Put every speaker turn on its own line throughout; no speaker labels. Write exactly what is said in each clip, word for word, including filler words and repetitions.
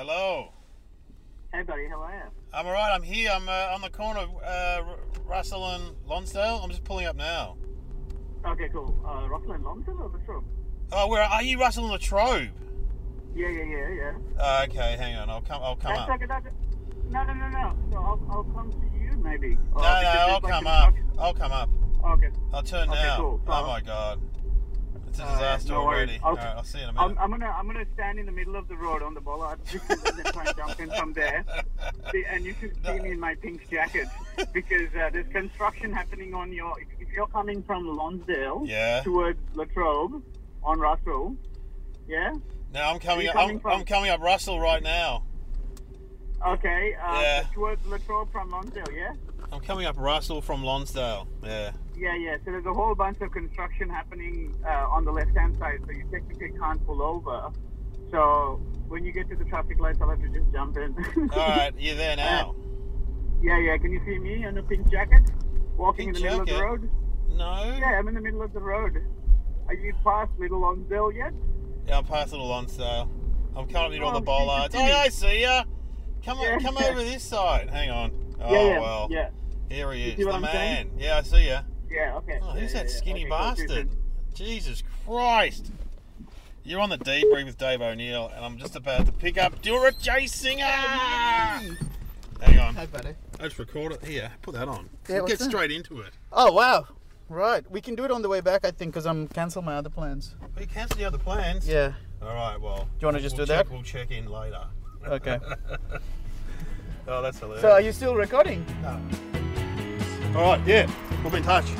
Hello.
Hey buddy, how are you?
I'm alright, I'm here. I'm uh, on the corner of uh, Russell and Lonsdale. I'm just pulling up now.
Okay, cool. Uh, Russell and Lonsdale or Latrobe?
Oh, where are you, Russell and Latrobe?
Yeah, yeah, yeah, yeah.
Uh, okay, hang on. I'll come. I'll come
That's
up.
okay, that's, no, no, no, no. So I'll, I'll come to you maybe.
No, no, I'll come up. I'll come up.
Okay.
I'll turn
Okay,
now.
cool. So
Oh
I'll-
my god, it's a
Alright,
disaster
no worries.
already.
I'll-
Alright, I'll see you in a minute.
I'm, I'm gonna I'm gonna stand in the middle of the road on the bollard and then try and jump in from there. See, and you can see me in my pink jacket because uh, there's construction happening on your. If, if you're coming from Lonsdale
Yeah.
towards Latrobe on Russell, yeah.
No, I'm coming
you
up.
coming
I'm,
from-
I'm coming up Russell right now.
Okay. Uh,
Yeah.
Towards Latrobe from Lonsdale, yeah.
I'm coming up Russell from Lonsdale. Yeah.
Yeah, yeah. So there's a whole bunch of construction happening uh, on the left-hand side, so you technically can't pull over. So when you get to the traffic lights, I'll have to just jump in.
Alright, you're there now.
Yeah, yeah. Can you see me in a pink jacket, walking
Pink
in the middle of
jacket?
the road?
No?
Yeah, I'm in the middle of the road. Are you past Little Lonsdale yet?
Yeah, I'm past Little Lonsdale. I'm coming near all the
Oh,
bollards. Oh,
Jesus.
yeah, I see ya. Come on,
Yeah.
come over this side. Hang on. Oh,
yeah, yeah,
well.
yeah.
Here he
You
is,
see what
the
I'm
man.
saying?
Yeah, I see ya.
Yeah, okay.
Oh,
yeah,
who's
yeah,
that
yeah.
skinny
Okay, cool, cool,
bastard? Jesus Christ. You're on the debrief with Dave O'Neill, and I'm just about to pick up Dura J. Singer. Hang on.
Hey, buddy.
I just record it. Here, put that on.
Yeah,
We'll
what's
get
that?
straight into it.
Oh, wow. Right. We can do it on the way back, I think, because I'm cancel my other plans.
Well, you cancel the other plans.
Yeah.
All right, well.
you wanna just
we'll
do
check,
that?
We'll check in later.
Okay.
Oh, that's hilarious.
So, are you still recording?
No. All right, yeah, we'll be in touch.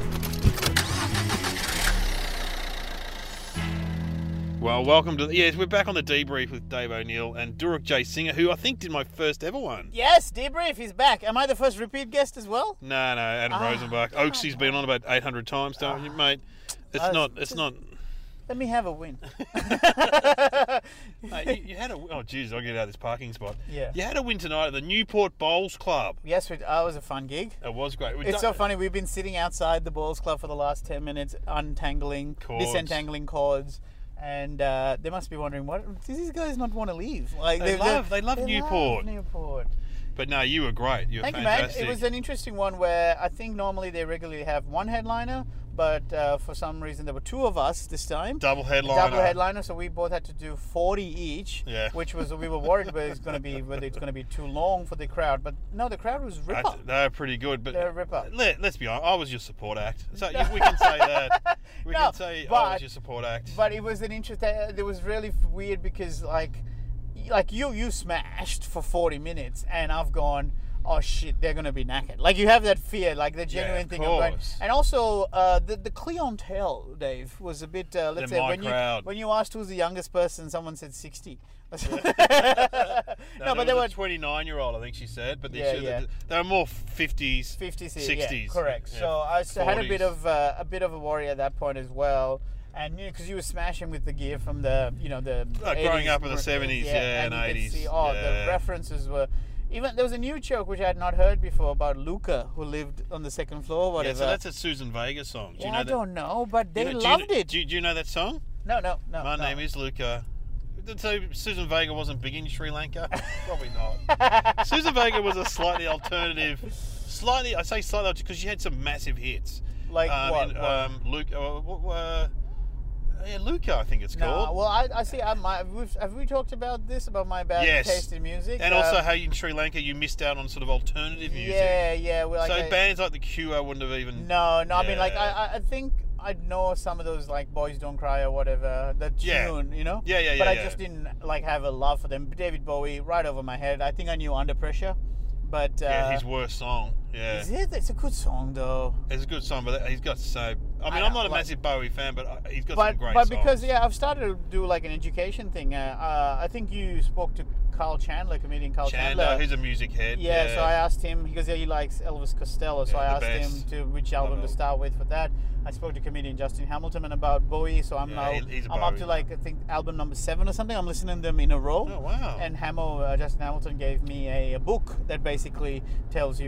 Well, welcome to yes, we're back on the debrief with Dave O'Neill and Durek J. Singer, who I think did my first ever one.
Yes, debrief. He's back. Am I the first repeat guest as well?
No, no, Adam
Ah,
Rosenbach. Oaksy's been on about eight hundred times, don't you, mate? It's
I was
not. It's
just-
not.
Let me have a win.
Mate, you, you had a. Oh, jeez, I'll get out of this parking spot.
Yeah.
You had a win tonight at the Newport Bowls Club.
Yes, it uh, was a fun gig.
It was great. We
It's
done-
so funny. We've been sitting outside the Balls Club for the last ten minutes, untangling,
Cords.
disentangling cords. And uh, they must be wondering, what do these guys not want to leave? Like
They
they're-
love-
they're-
they love Newport.
Newport.
But no, you were great. You were
Thank
fantastic.
you, mate. It was an interesting one where I think normally they regularly have one headliner, but uh, for some reason there were two of us this time.
Double headliner.
Double headliner, so we both had to do forty each.
Yeah.
Which was we were worried whether it's going to be whether it's going to be too long for the crowd, but no, the crowd was ripper.
Actually, they were pretty good, but
They're a ripper.
Let, let's be honest, I was your support act. So you- we can say that. We
No,
can say I
but-
was your support act.
But it was an interesting. It was really weird because like, like you you smashed for forty minutes, and I've gone, oh shit, they're gonna be knackered. Like you have that fear, like the genuine
of
thing of going.
course.
And also, uh, the the clientele, Dave, was a bit. Uh, let's
They're
say
my
when
crowd.
you when you asked who's the youngest person, someone said sixty.
no,
no,
there
but they
was
were
a twenty-nine-year-old, I think she said, but they,
Yeah,
should-
yeah.
they were more fifties,
fifties,
sixties.
yeah, correct.
Yeah,
So I s- had a bit
forties.
of uh, a bit of a worry at that point as well. And you know, because you were smashing with the gear from the, you know, the
Oh, growing
eighties,
up in the seventies, yeah, and
you could
eighties,
see, oh,
yeah.
the references were. Even there was a new joke which I had not heard before about Luca, who lived on the second floor, or
Yeah,
whatever.
so that's a Susan Vega song. Do
Yeah,
you know
I
that?
don't know, but they
do you know- do you
loved
know-
it.
Do you, do you know that song?
no, no, no.
My
no.
name is Luca. So Susan Vega wasn't big in Sri Lanka? Probably not. Susan Vega was a slightly alternative, slightly, I say slightly, because she had some massive hits.
Like
um,
what?
in,
what?
Um, Luke, uh, what, uh, yeah, Luca, I think it's
No,
called.
well, I, I see. I, my, we've, have we talked about this about my bad
Yes.
taste in music?
and
Uh,
also how in Sri Lanka you missed out on sort of alternative music.
yeah, yeah. Well, like
so
I-
bands like the Cure wouldn't have even.
No, no. I mean, like,
Yeah.
I, I- I think I know some of those, like, Boys Don't Cry or whatever, the
Yeah.
tune, you know?
Yeah, yeah, yeah.
But I
yeah.
just didn't, like, have a love for them. David Bowie, right over my head. I think I knew Under Pressure, but... Uh,
Yeah, his worst song. Yeah.
Is it? It's a good song, though.
It's a good song, but he's got so. I mean,
I
I'm
know,
not a
like-
massive Bowie fan, but uh, he's got
But,
some great
but
songs.
because, yeah, I've started to do, like, an education thing. Uh, uh, I think you spoke to Carl Chandler, comedian Carl
Chandler,
Chandler.
who's a music head.
Yeah,
Yeah,
so I asked him, because yeah, he likes Elvis Costello, so
Yeah,
I
the
asked
best.
him to which album
Love
to
it.
start with for that. I spoke to comedian Justin Hamilton about Bowie, so I'm
Yeah,
now
he- he's a
I'm up
Bowie
to like I think album number seven or something. I'm listening to them in a row.
Oh wow.
And Hamo, uh, Justin Hamilton gave me a, a book that basically tells you about each album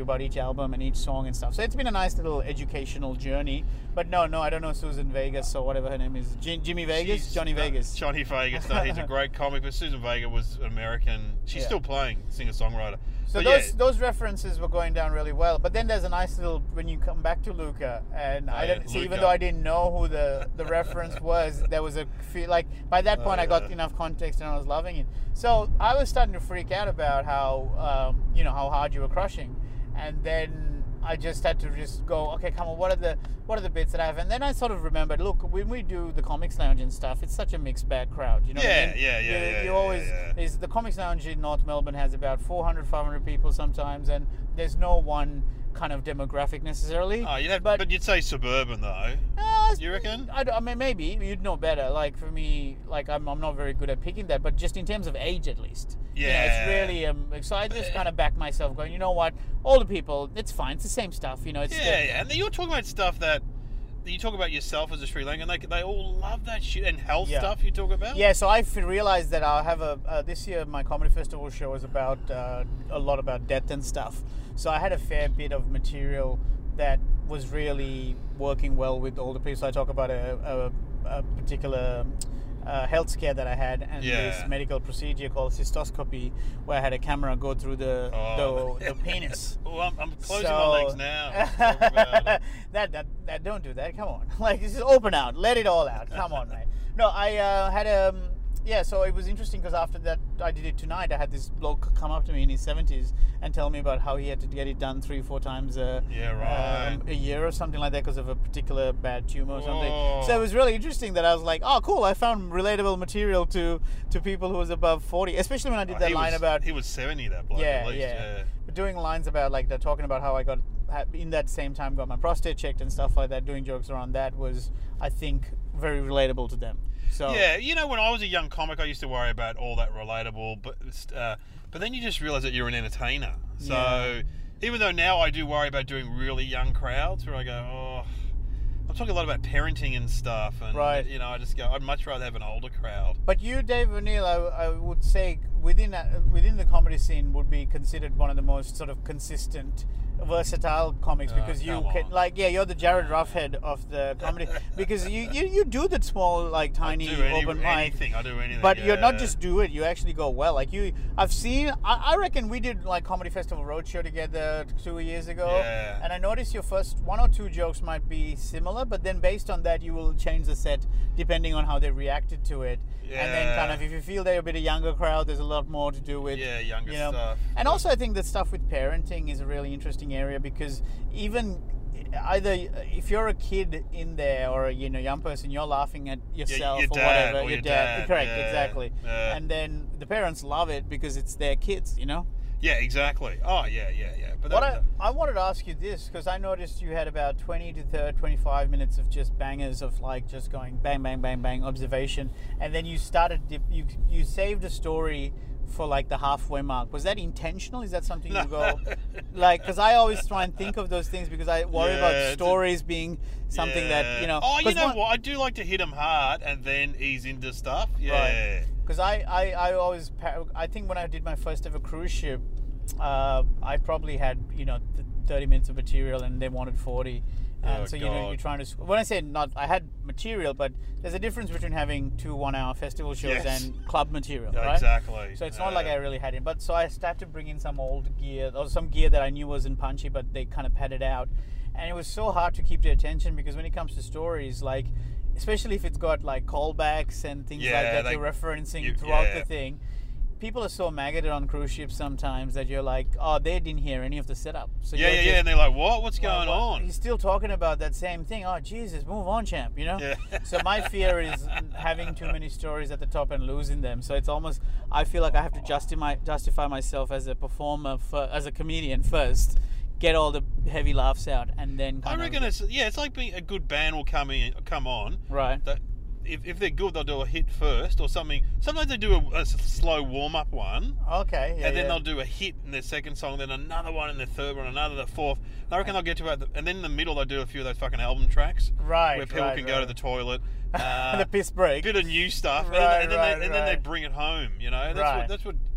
album and each song and stuff. So it's been a nice little educational journey. But no, no, I don't know Susan Vegas or whatever her name is. J- Jimmy Vegas?
She's-
Johnny
no,
Vegas.
Johnny Vegas. No, he's a great comic, but Susan Vega was American. She's
Yeah.
still playing, singer-songwriter.
So
But
those
yeah,
those references were going down really well. But then there's a nice little when you come back to Luca, and
Oh,
I
yeah,
didn't see even
Luca.
though I didn't know who the, the reference was, there was a feel like by that
Oh,
point I got
yeah.
enough context and I was loving it. So I was starting to freak out about how um, you know how hard you were crushing, and then I just had to just go, okay, come on, what are the what are the bits that I have? And then I sort of remembered, look, when we do the Comics Lounge and stuff, it's such a mixed bag crowd. You know what I
Yeah,
mean?
yeah, yeah,
You,
yeah,
you
yeah,
always
yeah.
is the Comics Lounge in North Melbourne has about four hundred, five hundred people sometimes, and there's no one kind of demographic necessarily.
Oh, you'd have, but,
but
you'd say suburban though.
uh,
You reckon?
I, don't- I mean, maybe you'd know better. Like for me, like I'm, I'm not very good at picking that, but just in terms of age, at least. You know,
Yeah.
it's really um. So I just kind of back myself, going, you know what, older people, it's fine. It's the same stuff. You know, it's
Yeah,
the-
yeah. And you're talking about stuff that you talk about yourself as a Sri Lankan. They they all love that shit and health
Yeah.
stuff you talk about.
Yeah, so I f- realized that I'll have a uh, this year my comedy festival show is about uh, a lot about death and stuff. So I had a fair bit of material that was really working well with older people. So I talk about a, a, a particular uh, health scare that I had and
Yeah.
this medical procedure called cystoscopy, where I had a camera go through the
Oh.
the, the penis.
Well, I'm, I'm closing
So-
my legs now. Talk about it.
that, that that don't do that. Come on, like just open out, let it all out. Come on, mate. No, I uh, had um yeah. So it was interesting because after that I did it tonight. I had this bloke come up to me in his seventies and tell me about how he had to get it done three, four times a
Yeah, right.
um, a year or something like that because of a particular bad tumor or something.
Whoa.
So it was really interesting that I was like, oh, cool. I found relatable material to to people who was above forty, especially when I did that
he
line
was,
about
he was seventy. That bloke.
yeah,
at least,
yeah,
yeah.
But doing lines about like they're talking about how I got had- in that same time got my prostate checked and stuff like that. Doing jokes around that was, I think, very relatable to them. So
Yeah, you know, when I was a young comic, I used to worry about all that relatable, but uh, but then you just realise that you're an entertainer. So
Yeah.
even though now I do worry about doing really young crowds, where I go, oh, I'm talking a lot about parenting and stuff, and
Right.
you know, I just go, I'd much rather have an older crowd.
But you, Dave O'Neill, I, I would say within that, within the comedy scene would be considered one of the most sort of consistent, versatile comics
Oh,
because you
come
can
on.
like yeah you're the Jared Roughhead of the comedy because you, you you do that small like tiny
I do any,
open mic.
anything. I do anything.
But you're not
yeah.
just do it; you actually go well. Like you, I've seen. I, I reckon we did like Comedy Festival Roadshow together two years ago,
Yeah.
and I noticed your first one or two jokes might be similar, but then based on that, you will change the set depending on how they reacted to it. And then kind
Yeah.
of if you feel they're a bit of younger crowd, there's a lot more to do with
Yeah, younger
you know.
stuff.
And also, I think the stuff with parenting is a really interesting area because even either if you're a kid in there or a you know young person, you're laughing at yourself
your
or
dad,
whatever.
or
your,
your
dad,
dad,
correct,
yeah,
exactly.
yeah.
And then the parents love it because it's their kids, you know.
Yeah, exactly. Oh, yeah, yeah, yeah. But
What
that,
I, I wanted to ask you this because I noticed you had about twenty to thirty, twenty-five minutes of just bangers of like just going bang, bang, bang, bang, observation, and then you started dip, you you saved a story for like the halfway mark. Was that intentional? Is that something you go like? Because I always try and think of those things because I worry
Yeah,
about
it's a-
stories being something that
yeah.
you know.
Oh, you
'cause
know
one-
what? I do like to hit them hard and then ease into stuff. Yeah.
Because I, I, I always, pa- I think when I did my first ever cruise ship, uh, I probably had, you know, th- thirty minutes of material and they wanted forty. And
Oh,
so, you know,
God.
you're trying to, s- when I say not, I had material, but there's a difference between having two one hour festival shows
Yes.
and club material,
Yeah,
right?
exactly.
So it's not like
Yeah.
I really had it. But so I started to bring in some old gear or some gear that I knew wasn't punchy, but they kind of padded out. And it was so hard to keep their attention because when it comes to stories, like, especially if it's got like callbacks and things like
Yeah,
that
they-
you're referencing
you-
throughout
yeah.
the thing, people are so maggoted on cruise ships sometimes that you're like, oh, they didn't hear any of the setup. So
Yeah,
you're
yeah,
just,
yeah. And they're like, what? What's
well,
going
what-
on?
He's still talking about that same thing. Oh, Jesus, move on, champ, you know?
Yeah.
So my fear is having too many stories at the top and losing them. So it's almost, I feel like I have to justify justify myself as a performer, for, as a comedian first, get all the heavy laughs out, and then
I
kind
reckon
of...
it's yeah. It's like being a good band will come in, come on.
Right.
That if, if they're good, they'll do a hit first or something. Sometimes they do a, a s- slow warm up one.
Okay, yeah,
and then
yeah.
they'll do a hit in their second song, then another one in their third one, another, the fourth. And I reckon they'll get to about, the, and then in the middle they'll do a few of those fucking album tracks,
Right,
where people
right,
can
right.
go to the toilet, uh,
the piss break.
bit of new stuff, and
Right,
then, and then,
right,
they, and then they
right.
bring it home. You know, that's
Right.
what that's what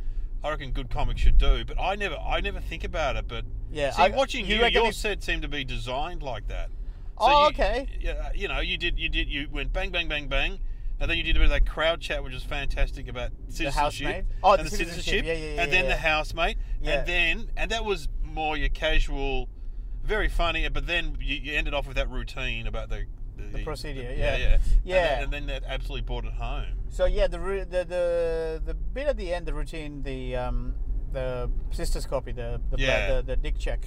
I reckon good comics should do. But I never, I never think about it. But
Yeah,
see,
I-
watching
you
you,
reckon
your
if-
set seemed to be designed like that.
Oh,
you,
okay.
Yeah, you know, you did, you did, you went bang, bang, bang, bang, and then you did a bit of that crowd chat, which was fantastic about citizenship.
housemate? Oh,
and
the citizenship. Yeah, yeah, yeah,
and then
yeah.
the housemate,
Yeah.
and then, and that was more your casual, very funny. But then you, you ended off with that routine about the
The procedure,
yeah,
yeah.
yeah,
Yeah.
And then, and then that absolutely brought it home.
So yeah, the ru- the the the bit at the end, the routine, the um the sister's copy, the the
Yeah.
the, the dick check.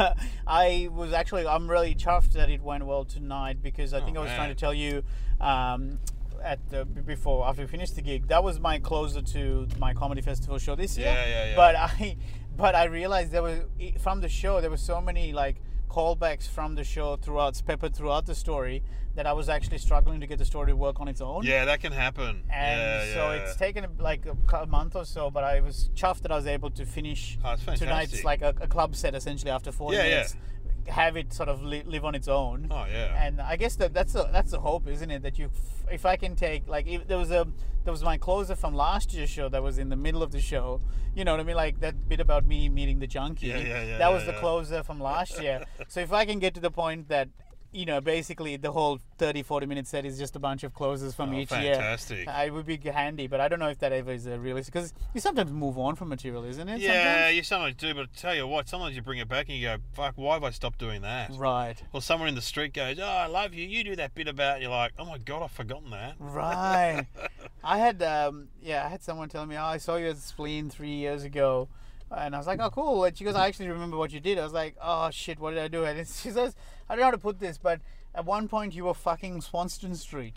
I was actually I'm really chuffed that it went well tonight because I think
Oh,
I was
man.
trying to tell you um at the b- before after we finished the gig, that was my closer to my comedy festival show this year.
Yeah, yeah, yeah.
But I but I realized there was from the show there were so many like callbacks from the show throughout peppered throughout the story that I was actually struggling to get the story to work on its own.
Yeah, that can happen.
And
yeah,
so
yeah.
it's taken like a, cou- a month or so, but I was chuffed that I was able to finish
Oh, it's fantastic.
tonight's like a, a club set essentially after forty
Yeah, yeah.
minutes. Have it sort of li- live on its own.
Oh yeah.
And I guess that that's the that's the hope, isn't it? That you, f- if I can take like if there was a there was my closer from last year's show that was in the middle of the show. You know what I mean? Like that bit about me meeting the junkie.
Yeah, yeah, yeah,
That was
yeah,
the
yeah.
closer from last year. So if I can get to the point that, you know, basically the whole thirty, forty minute set is just a bunch of closes from
Oh,
each
fantastic.
year. Uh, it would be handy, but I don't know if that ever is a realistic, because you sometimes move on from material, isn't it?
Yeah,
sometimes?
you sometimes do, but I tell you what, sometimes you bring it back and you go, fuck, why have I stopped doing that?
Right.
Or someone in the street goes, oh, I love you, you do that bit about, and you're like, oh my God, I've forgotten that.
Right. I had, um, yeah, I had someone tell me, oh, I saw you at Spleen three years ago. And I was like, oh, cool. And she goes, I actually remember what you did. I was like, oh, shit, what did I do? And she says, I don't know how to put this, but at one point you were fucking Swanston Street.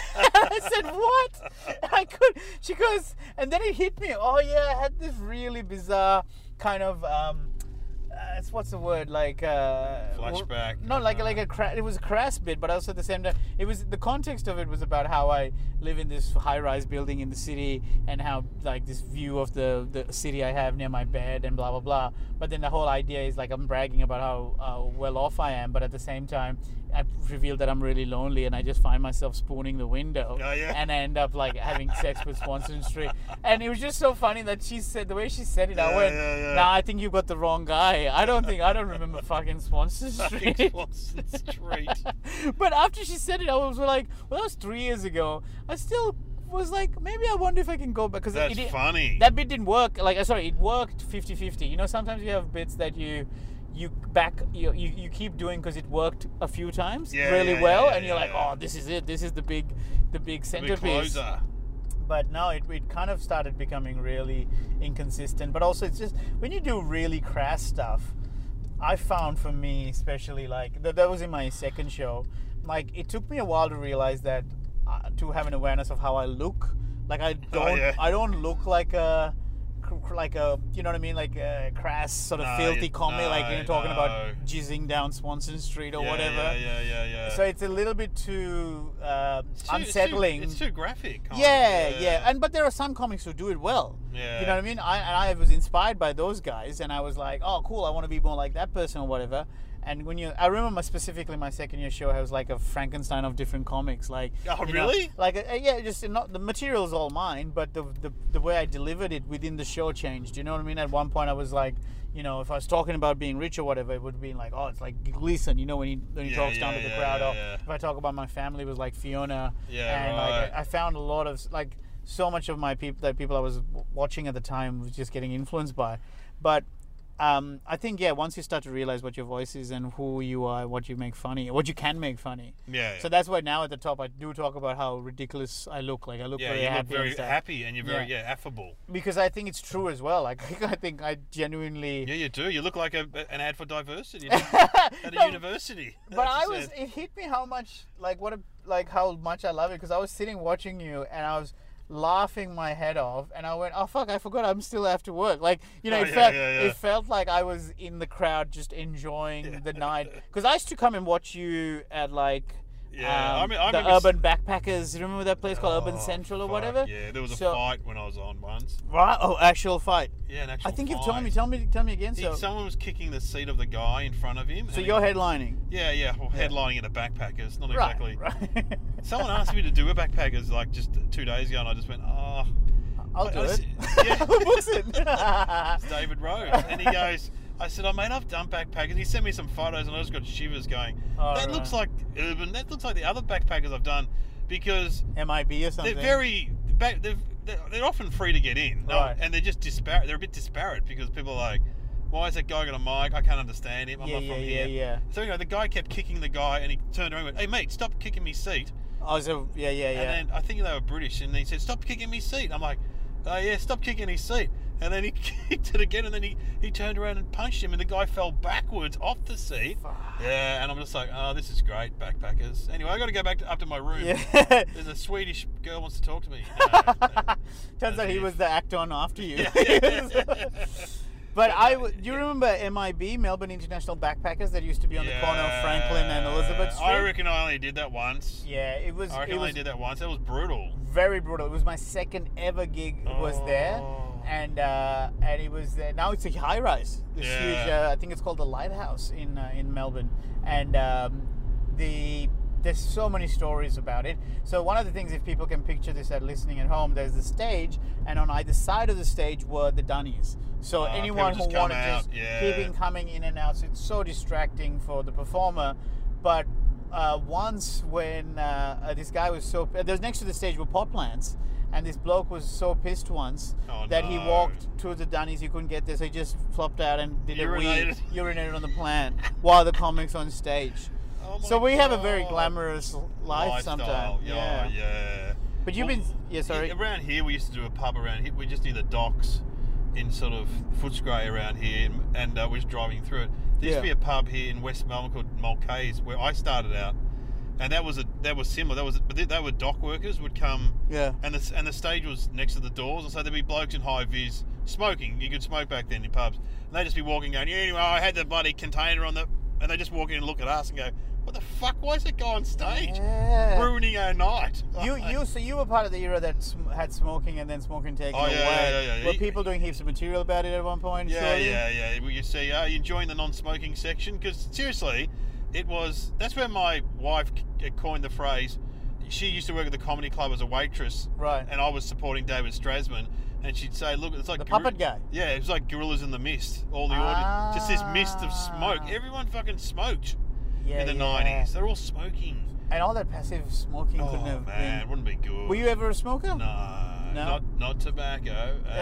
I said, what? I could. She goes, and then it hit me. Oh, yeah, I had this really bizarre kind of, um, uh, it's, what's the word? Like, uh,
Flashback.
No, like
Uh,
like a cra- it was a crass bit, but also at the same time, it was the context of it was about how I live in this high-rise building in the city and how like this view of the the city I have near my bed and blah blah blah. But then the whole idea is like I'm bragging about how uh, well off I am, but at the same time, I reveal that I'm really lonely and I just find myself spooning the window
Oh, yeah?
and I end up like having sex with Swanston Street. And it was just so funny that she said the way she said it. I
Yeah,
went,
yeah, yeah.
nah, I think you got the wrong guy. I don't think I don't remember fucking Swanston Street.
Swanston Street.
But after she said it, I was like, well, that was three years ago. I still was like, maybe I wonder if I can go back. Because
That's
it,
funny.
that bit didn't work. Like, uh, sorry, it worked fifty-fifty. You know, sometimes you have bits that you you back you you, you keep doing because it worked a few times
Yeah,
really
yeah,
well,
yeah,
and you're
yeah,
like,
yeah.
oh, this is it. This is the big the big
The
centerpiece.
closer.
But no, it, it kind of started becoming really inconsistent. But also, it's just when you do really crass stuff, I found for me, especially like that, that was in my second show. Like it took me a while to realize that uh, to have an awareness of how I look. Like I don't,
yeah.
I don't look like a, cr- like a, you know what I mean, like a crass sort of
No,
filthy
you-
comic, like you're
no,
talking
no.
about jizzing down Swanston Street or
yeah,
whatever.
Yeah, yeah, yeah, yeah.
So it's a little bit too uh,
It's too-
unsettling.
It's too, it's too graphic. kind of,
Yeah, yeah, and but there are some comics who do it well.
Yeah.
You know what I mean? I and I was inspired by those guys, and I was like, oh, cool, I want to be more like that person or whatever. And when you, I remember my, specifically my second year show, I was like a Frankenstein of different comics, like.
Oh,
you know,
really?
like, uh, yeah, just not the material's all mine, but the, the the way I delivered it within the show changed. You know what I mean? At one point, I was like, you know, if I was talking about being rich or whatever, it would be like, oh, it's like Gleason, you know, when he when he
Yeah,
talks
yeah,
down to the
yeah,
crowd.
yeah,
Or
yeah.
if I talk about my family, it was like Fiona.
Yeah,
and
right.
like I, I found a lot of like so much of my people that people I was w- watching at the time was just getting influenced by, but. Um, I think yeah. Once you start to realize what your voice is and who you are, what you make funny, what you can make funny.
Yeah.
So that's why now at the top I do talk about how ridiculous I look. Like I look
yeah,
very
you
happy.
look very
and stuff.
happy and you're very
Yeah.
yeah, affable.
Because I think it's true as well. Like I think I genuinely.
Yeah, you do. You look like a, an ad for diversity at a
No,
university.
But
That's
I
just
was.
it.
It hit me how much like what a, like how much I love it because I was sitting watching you and I was laughing my head off and I went, oh fuck, I forgot I'm still after work. Like you know,
Oh,
it
yeah,
felt
yeah, yeah.
it felt like I was in the crowd just enjoying the night because I used to come and watch you at like.
Yeah,
um,
I mean- I
the
remember
Urban Backpackers. You remember that place called Urban
Oh,
Central or
fuck,
whatever?
Yeah, there was a
So-
fight when I was on once.
Right? Oh, actual fight.
Yeah, an actual
I think you've
fight.
told me. Tell me. Tell me again.
He-
So,
someone was kicking the seat of the guy in front of him.
so
and
you're
he-
headlining.
Yeah, yeah, well, headlining at a Backpackers, not exactly.
Right. Right.
Someone asked me to do a Backpackers like just two days ago, and I just went, oh,
I'll
I-
do
I
it.
s- yeah.
Who books it?
It's David Rhodes. And he goes, I said, oh, mate, I've done backpackers. He sent me some photos and I just got shivers going.
Oh,
that
right.
looks like urban. That looks like the other backpackers I've done because
M I B or something.
they're very, back, they're, they're, they're often free to get in. No,
Right.
And they're just disparate. They're a bit disparate because people are like, why is that guy got a mic? I can't understand him. I'm
Yeah,
not
yeah,
from
yeah,
here.
yeah.
So, you know, the guy kept kicking the guy and he turned around and went, hey, mate, stop kicking me seat.
Oh, so yeah, yeah, yeah.
And then I think they were British, and he said, "Stop kicking me seat." I'm like, "Oh yeah, stop kicking his seat." And then he kicked it again, and then he, he turned around and punched him, and the guy fell backwards off the seat.
Fuck.
Yeah, and I'm just like, "Oh, this is great, backpackers." Anyway, I got to go back to, up to my room.
Yeah.
There's a Swedish girl wants to talk to me. No, no.
Turns out he
if.
was the actor on after you.
Yeah.
But I, w- do you remember M I B, Melbourne International Backpackers, that used to be on the corner of Franklin and Elizabeth Street?
I reckon I only did that once.
Yeah, it was.
I reckon
it
I only
was
did that once. That was brutal.
very brutal. It was my second ever gig was there,
Oh.
and uh, and it was there. Now it's a high rise. This
Yeah.
huge. Uh, I think it's called the Lighthouse in uh, in Melbourne, and um, the there's so many stories about it. So one of the things, if people can picture this at listening at home, there's the stage, and on either side of the stage were the dunnies. So
Oh,
anyone
people
who
just come
wanted
out,
just
yeah.
keeping coming in and out. So it's so distracting for the performer. But uh, once when uh, uh, this guy was so, there was next to the stage were pot plants, and this bloke was so pissed once
Oh,
that he
no.
walked to the dunnies, he couldn't get there, so he just flopped out and did a wee,
Urinated.
urinated on the plant while the comic's on stage.
Oh my
So we have a very
God.
glamorous life
Lifestyle.
sometimes.
Yeah, yeah.
But you've
Well,
been, yeah, sorry.
Around here, we used to do a pub around here. We just near the docks in sort of Footscray around here, and, and uh, we're just driving through it. There used to
Yeah.
be a pub here in West Melbourne called Mulcahy's, where I started out, and that was a that was similar. That was, but they, they were dock workers would come,
Yeah.
and the and the stage was next to the doors, and so there'd be blokes in high vis smoking. You could smoke back then in pubs, and they'd just be walking, going, "Yeah, anyway, I had the bloody container on the," and they just walk in and look at us and go, "What the fuck? Why is that guy on stage?"
Yeah.
Ruining our night.
You,
Like-
you, so you were part of the era that sm- had smoking and then smoking taken
Oh,
away.
yeah, yeah, yeah, yeah.
Were
You-
people doing heaps of material about it at one point?
Yeah,
surely?
yeah, yeah. Well, you see, are you enjoying the non-smoking section? Because seriously, it was. That's where my wife c- coined the phrase. She used to work at the comedy club as a waitress,
Right.
and I was supporting David Strasman, and she'd say, "Look, it's like
The
gor-
puppet guy.
Yeah, it was like gorillas in the mist. All the audience, just this mist of smoke.
Ah.
Everyone fucking smoked
Yeah,
in the
yeah.
nineties. They're all smoking.
And all that passive smoking
Oh
couldn't have
man, it
been.
wouldn't be good.
Were you ever a smoker?
No,
No?
not not tobacco. Uh,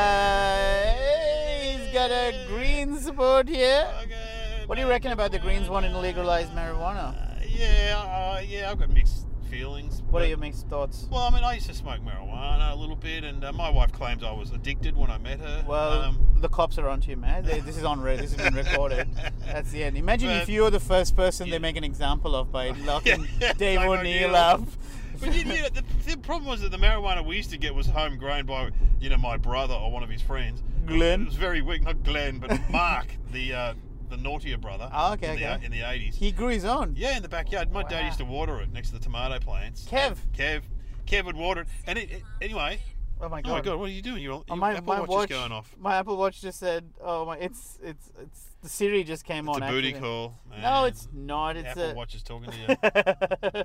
Uh, he's got a green support here.
okay,
What do you reckon about the Greens wanting to legalize marijuana?
Uh, yeah, uh, yeah, I've got mixed feelings.
What are
but-
your mixed thoughts?
Well, I mean, I used to smoke marijuana a little bit, and uh, my wife claims I was addicted when I met her.
Well,
um,
the cops are onto you, man. They, this is on. Re- this has been recorded. That's the end. Imagine if
But-
you were the first person
Yeah.
they make an example of by locking
Yeah,
Dave
Dave
O'Neill
O'Neill.
up.
but you, you know, the, the problem was that the marijuana we used to get was homegrown by, you know, my brother or one of his friends.
Glenn?
It was very weak, not Glenn, but Mark, the uh, the naughtier brother.
Oh, okay,
in the,
okay.
in the eighties.
He grew his own.
Yeah, in the backyard. My dad
Wow.
used to water it next to the tomato plants.
Kev.
Kev. Kev would water it. And it, it, anyway,
Oh my
oh
god.
my God, what are you doing? Your,
Oh,
your
my
Apple
my
Watch,
watch
is going off.
My Apple Watch just said, "Oh my, it's it's it's the Siri just came
It's
on."
a booty
actually.
call. Man.
No, it's not. It's
Apple
a.
Watch is talking to you.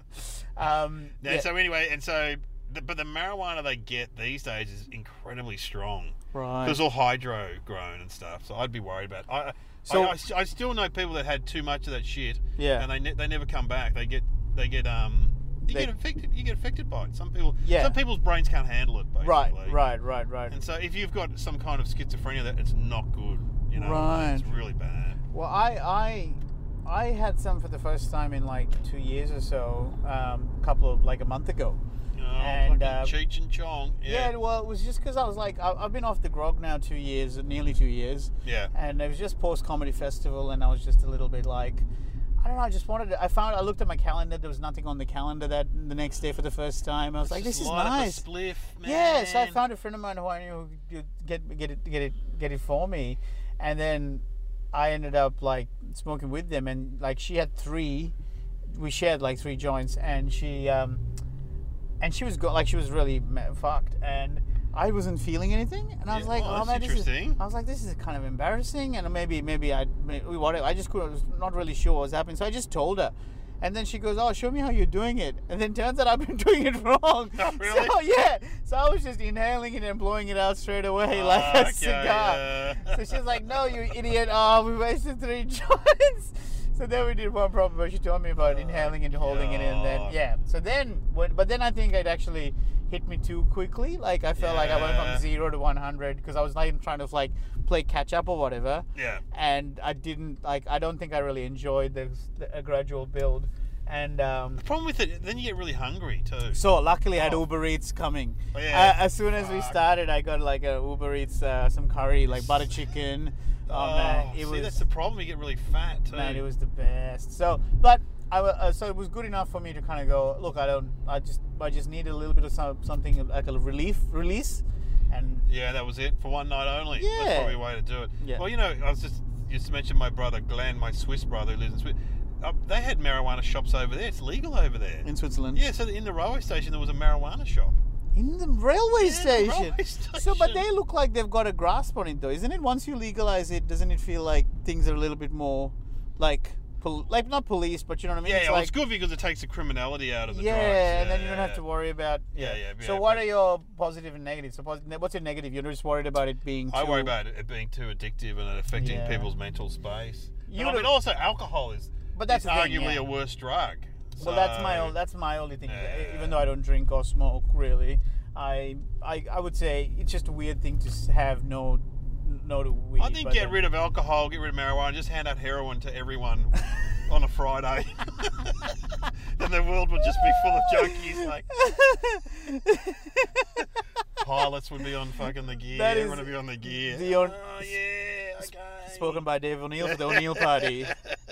um,
No,
yeah,
So anyway, and so, the, but the marijuana they get these days is incredibly strong.
right.
Because all hydro grown and stuff. So I'd be worried about. I,
So-
I, I, I still know people that had too much of that shit.
Yeah.
And they ne- they never come back. They get they get um. You
They-
get affected. You get affected by it. Some people.
Yeah.
Some people's brains can't handle it. Basically.
Right, right, right, right.
And so if you've got some kind of schizophrenia, that it's not good. You know.
Right.
It's really bad.
Well, I, I, I had some for the first time in like two years or so. Um, a couple of like a month ago.
Oh,
And,
fucking
uh,
Cheech and Chong.
Yeah.
Yeah.
well, it was just because I was like, I, I've been off the grog now two years, nearly two years,
Yeah.
and it was just post comedy festival, and I was just a little bit like, I don't know, I just wanted to, I found, I looked at my calendar, there was nothing on the calendar that the next day for the first time. I was like,
Just
this is
light up a
nice.
spliff, man.
Yeah, so I found a friend of mine who I knew who could get get it get it get it for me, and then I ended up like smoking with them, and like she had three, we shared like three joints, and she um, and she was go- like she was really ma- fucked, and I wasn't feeling anything, and I was
Yeah,
like,
oh,
oh,
that's
man, this is.
interesting.
I was like, this is kind of embarrassing, and maybe maybe I maybe whatever. I just couldn't, was not really sure what was happening, so I just told her. And then she goes, "Oh, show me how you're doing it." And then turns out I've been doing it wrong.
Oh, really?
So, yeah. So I was just inhaling it and blowing it out straight away
Oh,
like a
okay,
cigar.
yeah.
So she's like, "No, you idiot. Oh, we wasted three joints." So then we did one proper, but she told me about inhaling and holding it in. And then,
God.
yeah. So then, when, but then I think it actually hit me too quickly. Like, I felt like I went
Yeah.
from zero to one hundred because I was like trying to like play catch up or whatever.
Yeah.
And I didn't, like, I don't think I really enjoyed the, the a gradual build. And um,
The problem with it, then you get really hungry too.
so luckily I had
Oh.
Uber Eats coming.
Oh, yeah.
Uh, as soon as we
Fuck.
started, I got like a Uber Eats, uh, some curry, like butter chicken. Oh, man, it
see,
was
that's the problem. You get really fat too.
man, it was the best. So, but I wa- uh, so it was good enough for me to kind of go, look, I don't, I just, I just need a little bit of some, something like a relief release, and
Yeah, that was it for one night only.
Yeah.
That's probably a way to do it.
Yeah.
Well, you know, I was just you just mentioned my brother Glenn, my Swiss brother who lives in Swiss. Uh, they had marijuana shops over there. It's legal over there.
in Switzerland.
Yeah, so in the railway station there was a marijuana shop.
In the railway
Yeah, the
station.
railway
So, but
station.
they look like they've got a grasp on it, though, isn't it? Once you legalize it, doesn't it feel like things are a little bit more, like, pol- like not police, but you know what I mean?
Yeah,
It's
well,
like,
it's good because it takes the criminality out of the
yeah,
drugs.
and then you don't have to worry about.
Yeah, yeah,
So,
yeah,
what
but-
are your positive and negatives? So, pos- what's your negative? You're just worried about it being.
I
too-
worry about it being too addictive and it affecting
Yeah.
people's mental space.
You
But I mean,
would've-
also alcohol is,
But that's
is
the thing,
arguably
yeah.
a worse drug.
Well, that's my
So-
own. That's my only thing.
Yeah.
Even though I don't drink or smoke, really, I, I, I would say it's just a weird thing to s- have no, no to weed.
I think
but
get
then-
rid of alcohol, get rid of marijuana, just hand out heroin to everyone on a Friday. Then the world would just be full of junkies. Like pilots would be on fucking the gear.
That is
Everyone would be on the gear.
the on-
oh yeah, okay.
Spoken by Dave O'Neill for the O'Neill Party.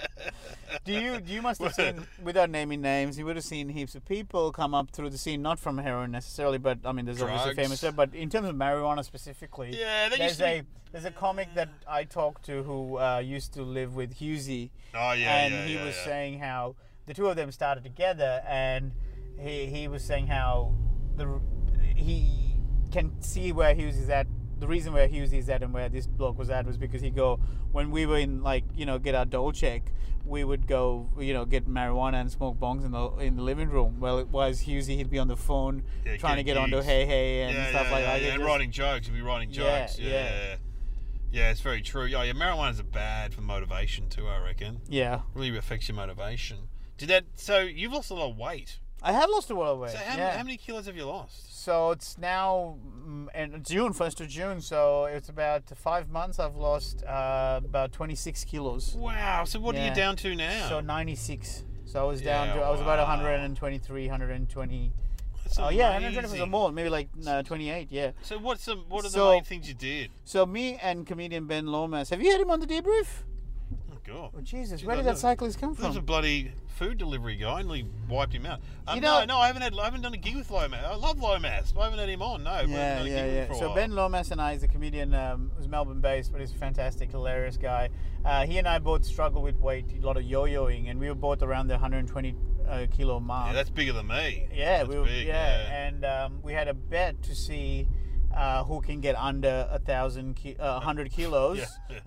Do you? You must have seen, without naming names, you would have seen heaps of people come up through the scene, not from heroin necessarily, but I mean, there's obviously
Drugs.
famous stuff. But in terms of marijuana specifically,
Yeah, they
there's
used to
a
be-
there's a comic that I talked to who uh, used to live with Husey,
Oh yeah,
and
yeah,
he
yeah,
was
yeah.
saying how the two of them started together, and he he was saying how the he can see where Hughes is at. The reason where Hughes is at and where this bloke was at was because he go when we were in like you know get our dole check, we would go you know get marijuana and smoke bongs in the in the living room. Well, it was Hughesy, he'd be on the phone
Yeah,
trying to
get
get onto
gigs.
Hey Hey and
yeah,
stuff
yeah,
like
yeah,
that.
yeah.
It
And
just-
writing jokes, you'd be writing
Yeah,
jokes. Yeah,
yeah.
yeah. Yeah, it's very true. Yeah, yeah, marijuana's bad for motivation too, I reckon.
Yeah,
Really affects your motivation. Did that? So you've lost a lot of weight.
I have lost a lot of weight.
So how,
yeah.
how many kilos have you lost?
So it's now mm, in June, first of June. So it's about five months. I've lost uh, about twenty-six kilos.
Wow. So what are
Yeah.
you down to now?
So ninety-six. So I was down
Yeah,
to I was about
wow.
one twenty-three, one twenty.
That's
Oh yeah, one twenty was
amazing.
more, maybe like uh, twenty-eight. Yeah.
So what's the what are the
So-
main things you did?
So me and comedian Ben Lomas. Have you had him on the debrief?
Oh god.
Oh Jesus,
Gee,
where
no,
did that
no.
cyclist come
There was a
from?
bloody food delivery guy and he wiped him out. Um,
You know-
no, no, I haven't had I haven't done a gig with Lomas. I love Lomas, but I haven't had him on. No, I haven't
Yeah,
done a
yeah,
gig with him
yeah.
for a
So
while.
Ben Lomas and I is a comedian um, who's Melbourne-based, but he's a fantastic, hilarious guy. Uh, he and I both struggle with weight, a lot of yo-yoing, and we were both around the one twenty uh, kilo mark.
Yeah, that's bigger than me.
Yeah,
that's
we were,
big,
yeah, and um, we had a bet to see uh, who can get under a thousand, ki- uh, hundred kilos,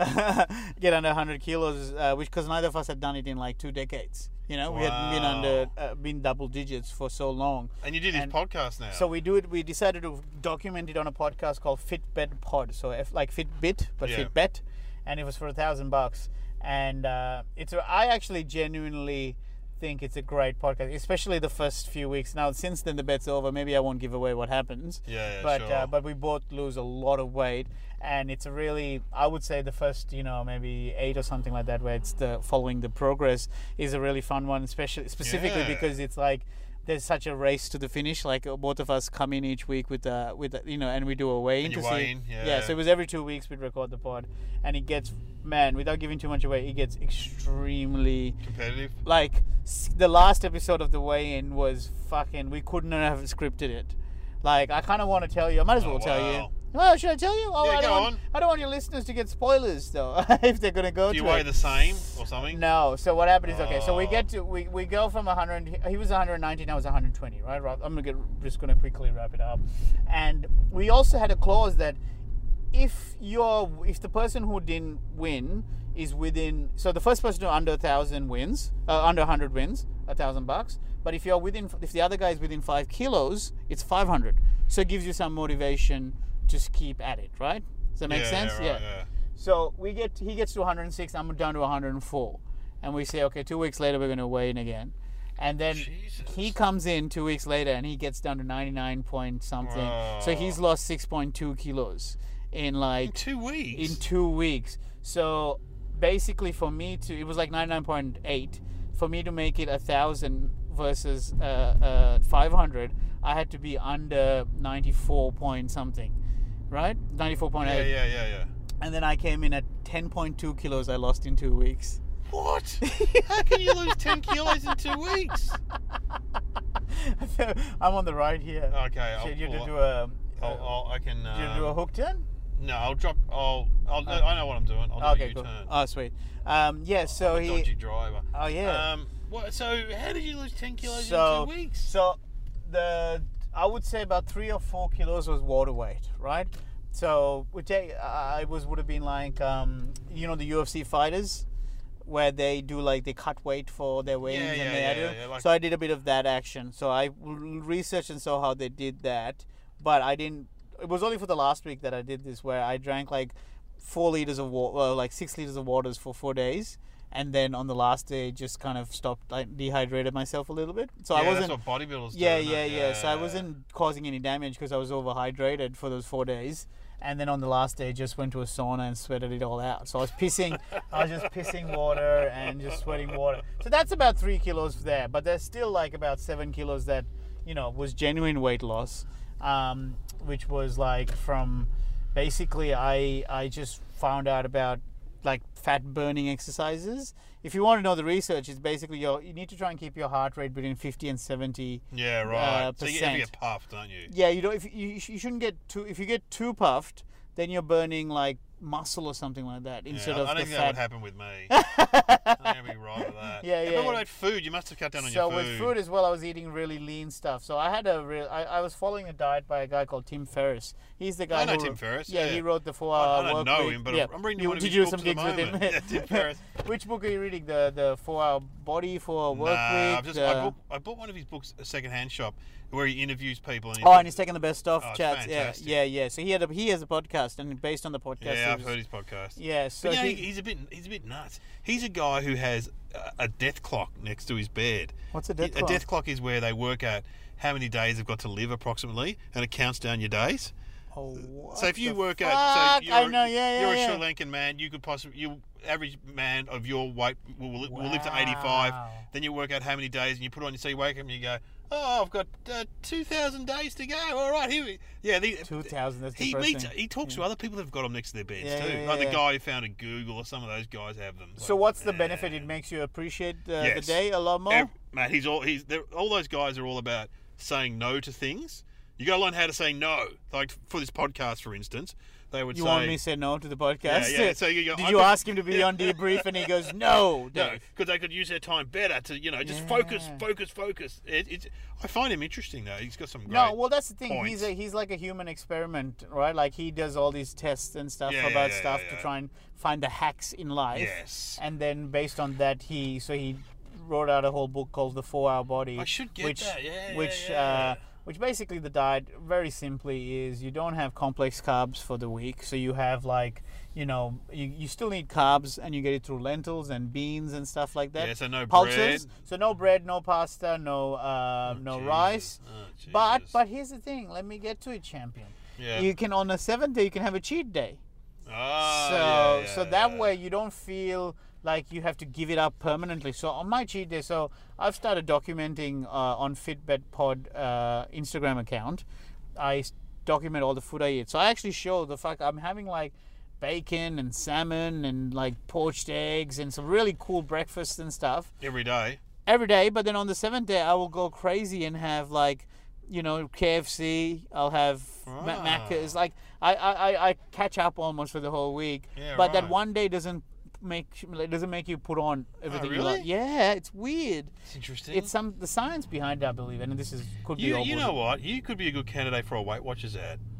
get under hundred kilos, uh, which because neither of us had done it in like two decades. You know, we hadn't been under,
Wow.
uh, been double digits for so long.
And you do this
And
podcast now.
So we do it. We decided to document it on a podcast called Fitbet Pod. So if, like Fitbit, but
Yeah.
Fitbet, and it was for a thousand bucks. And uh, it's. A, I actually genuinely think it's a great podcast, especially the first few weeks. Now, since then the bet's over. Maybe I won't give away what happens.
Yeah, yeah,
But
sure.
uh, but we both lose a lot of weight, and it's a really. I would say the first, you know, maybe eight or something like that, where it's the following the progress is a really fun one, especially specifically
Yeah.
because it's like. There's such a race to the finish. Like uh, both of us come in each week with uh, with uh, you know, and we do a weigh-in
And
to
you
see.
weigh in,
yeah.
yeah.
So it was every two weeks we'd record the pod, and it gets man without giving too much away. It gets extremely
Competitive.
like s- the last episode of the weigh-in was fucking. We couldn't have scripted it. Like I kind of want to tell you. I might as well
Oh,
tell
wow.
you. Well, should I tell you? Oh,
Yeah,
I don't
go
want,
on.
I don't want your listeners to get spoilers though, if they're gonna go
Do you
to
weigh
it.
the same or something?
No. So what happened is okay. So we
Oh.
get to we, we go from one hundred. He was one nineteen. I was one twenty. Right. Right? I'm gonna get just gonna quickly wrap it up. And we also had a clause that if you're if the person who didn't win is within so the first person to under a thousand wins uh, under one hundred wins a thousand bucks. But if you're within, if the other guy is within five kilos, it's five hundred. So it gives you some motivation to just keep at it, right? Does that make
yeah,
sense?
Yeah, right, yeah.
So we get, he gets to one hundred six, I'm down to one hundred four, and we say, okay, two weeks later we're going to weigh in again, and then
Jesus.
he comes in two weeks later and he gets down to ninety-nine point something.
Whoa.
So he's lost six point two kilos in like
In two weeks.
in two weeks. So basically, for me to, it was like ninety-nine point eight. For me to make it a thousand versus uh, uh, five hundred, I had to be under ninety-four point something, right? ninety-four point eight.
Yeah, yeah, yeah, yeah.
And then I came in at ten point two kilos. I lost in two weeks.
What? How can you lose ten kilos in two weeks?
I'm on the right here.
Okay,
So
I'll,
you to
pull
do
up.
a.
I'll, I'll, I can.
Did you do a
Um,
hook turn?
no, I'll drop. I'll. I'll.
Uh,
I know what I'm doing. I'll do
Okay,
a
cool.
U-turn.
Oh, sweet. Um, yeah. So
I'm a
he.
dodgy driver.
Oh yeah.
Um. What? So how did you lose ten kilos
so
in two weeks?
so the I would say about three or four kilos was water weight, right? So we take. I was would have been like um, you know the U F C fighters, where they do like they cut weight for their weigh-ins
Yeah,
and
yeah,
they add
yeah,
it.
yeah, like-
So I did a bit of that action. So I w- researched and saw how they did that, but I didn't. It was only for the last week that I did this, where I drank like four liters of water, well, like six liters of waters for four days, and then on the last day just kind of stopped, like dehydrated myself a little bit. So
yeah,
I wasn't.
That's what bodybuilders
Yeah,
do. isn't
yeah,
it?
yeah. So I wasn't causing any damage because I was overhydrated for those four days. And then on the last day, just went to a sauna and sweated it all out. So I was pissing, I was just pissing water and just sweating water. So that's about three kilos there. But there's still like about seven kilos that, you know, was genuine weight loss, um, which was like from, basically I I just found out about like fat burning exercises. If you want to know the research, it's basically your, you need to try and keep your heart rate between fifty and seventy.
Yeah, right.
uh,
so you,
percent.
you get puffed, don't you?
Yeah, you don't. If you, you shouldn't get too. If you get too puffed, then you're burning like muscle or something like that instead
yeah,
of
I don't
the
think that would
fat.
happen with me. I think I'd be right with that.
Yeah,
But
yeah.
what about food? You must have cut down on
So
your
with
food.
food as well, I was eating really lean stuff. So I had a real. I, I was following a diet by a guy called Tim Ferriss. He's the guy.
I know
who,
Tim Ferriss,
Yeah,
yeah.
he wrote the four
I- I
hour
don't
work
know
week.
him, but
yeah.
I'm reading
you,
one of
did
his
you do some
books at
gigs
the
with him?
moment. Yeah, Tim Ferriss.
Which book are you reading? The the four hour body for work
Nah,
week.
I've just,
the-
I, bought, I bought one of his books, a second-hand shop, where he interviews people. And he
Oh, and he's taking the best stuff
Oh, it's
chats. Yeah,
fantastic.
yeah, yeah. So he had a, he has a podcast, and based on the podcast,
Yeah,
it
I've
was-
heard his podcast.
Yeah, so
But you know,
he-
he, he's a bit he's a bit nuts. He's a guy who has a, a death clock next to his bed.
What's a death
A
clock?
death clock is where they work out how many days they've got to live approximately, and it counts down your days.
Oh, what
So if you
the
work
fuck?
out, so you're,
I know, yeah, yeah,
you're
yeah.
a Sri Lankan man, you could possibly, you average man of your weight will, will, will live to eighty-five.
Wow.
Then you work out how many days, and you put on. So you wake up and you go, oh, I've got uh, two thousand days to go. All right, here we. Yeah, the,
two thousand. That's
he
depressing.
meets, he talks to other people who've got them next to their beds
Yeah,
too.
yeah,
like
yeah.
the guy who founded Google, or some of those guys have them.
So
Like,
what's the
eh.
benefit? It makes you appreciate uh,
Yes.
the day a lot more.
Ev- Mate, he's all he's they're- all those guys are all about saying no to things. You got to learn how to say no. Like for this podcast, for instance, they would
You
say,
want me to say no to the podcast?
Yeah, yeah. So you go,
Did
I
you
could-
ask him to be on debrief and he goes, no,
No,
Dave.
because they could use their time better to, you know, just focus,
Yeah.
focus, focus. It, it's, I find him interesting though. He's got some great.
No, well, that's the thing. He's
points.
a, he's like a human experiment, right? Like he does all these tests and stuff
Yeah,
about
yeah,
stuff
yeah,
to
yeah.
try and find the hacks in life.
Yes.
And then based on that, he so he wrote out a whole book called The Four Hour Body.
I should get
which,
that, yeah,
Which
yeah, yeah.
uh, which basically the diet very simply is you don't have complex carbs for the week, so you have like you know you, you still need carbs and you get it through lentils and beans and stuff like that.
Yeah, so no
Pulses.
bread.
So no bread, no pasta, no uh, no
Jesus.
rice.
Oh,
But
Jesus.
but here's the thing. Let me get to it, champion.
Yeah.
You can on the seventh day you can have a cheat day.
Oh,
so
yeah, yeah,
so that
yeah.
way you don't feel like you have to give it up permanently. So on my cheat day, so I've started documenting uh, on Fitbet Pod uh, Instagram account. I s- document all the food I eat. So I actually show the fuck I'm having like bacon and salmon and like poached eggs and some really cool breakfasts and stuff
every day.
every day. But then on the seventh day, I will go crazy and have like, you know, K F C. I'll have Ma-
Ah.
Macca's. Like I, I, I- I catch up almost for the whole week.
Yeah,
but that
right.
one day doesn't make it doesn't make you put on everything you
really?
like. Yeah, it's weird.
It's interesting.
It's some the science behind it, I believe, and this is could be
you,
all
you
bullshit.
know what? You could be a good candidate for a Weight Watchers ad.